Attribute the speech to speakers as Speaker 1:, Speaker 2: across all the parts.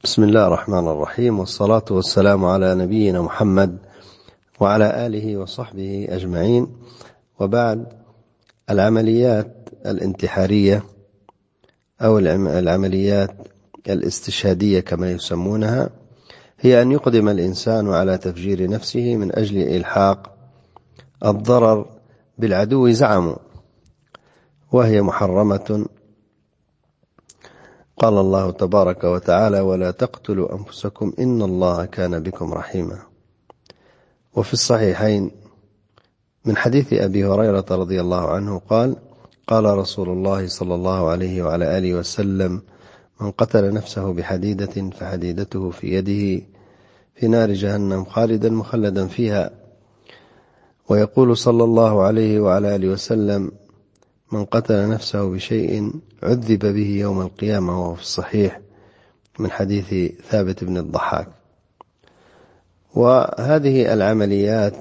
Speaker 1: بسم الله الرحمن الرحيم، والصلاة والسلام على نبينا محمد وعلى آله وصحبه أجمعين. وبعد، العمليات الانتحارية أو العمليات الاستشهادية كما يسمونها هي أن يقدم الإنسان على تفجير نفسه من أجل إلحاق الضرر بالعدو زعموا، وهي محرمة. قال الله تبارك وتعالى: ولا تقتلوا أنفسكم إن الله كان بكم رحيما. وفي الصحيحين من حديث أبي هريرة رضي الله عنه قال: قال رسول الله صلى الله عليه وعلى آله وسلم: من قتل نفسه بحديدة فحديدته في يده في نار جهنم خالدا مخلدا فيها. ويقول صلى الله عليه وعلى آله وسلم: من قتل نفسه بشيء عذب به يوم القيامة. وهو في الصحيح من حديث ثابت بن الضحاك. وهذه العمليات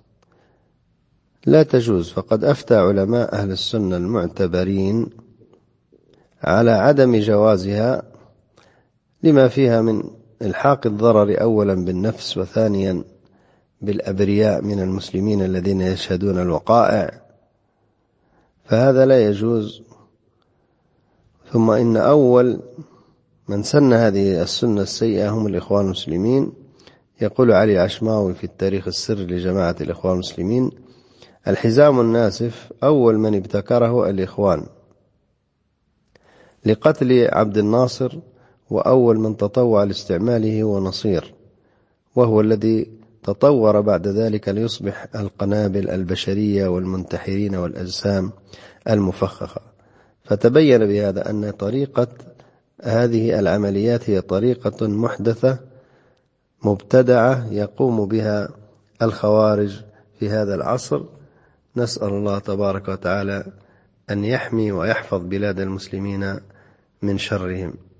Speaker 1: لا تجوز، فقد أفتى علماء أهل السنة المعتبرين على عدم جوازها لما فيها من إلحاق الضرر أولا بالنفس، وثانيا بالأبرياء من المسلمين الذين يشهدون الوقائع، فهذا لا يجوز. ثم إن أول من سن هذه السنة السيئة هم الإخوان المسلمين. يقول علي عشماوي في التاريخ السري لجماعة الإخوان المسلمين: الحزام الناسف أول من ابتكره الإخوان لقتل عبد الناصر، وأول من تطوع لاستعماله هو نصير، وهو الذي تطور بعد ذلك ليصبح القنابل البشرية والمنتحرين والأجسام المفخخة. فتبين بهذا أن طريقة هذه العمليات هي طريقة محدثة مبتدعة يقوم بها الخوارج في هذا العصر. نسأل الله تبارك وتعالى أن يحمي ويحفظ بلاد المسلمين من شرهم.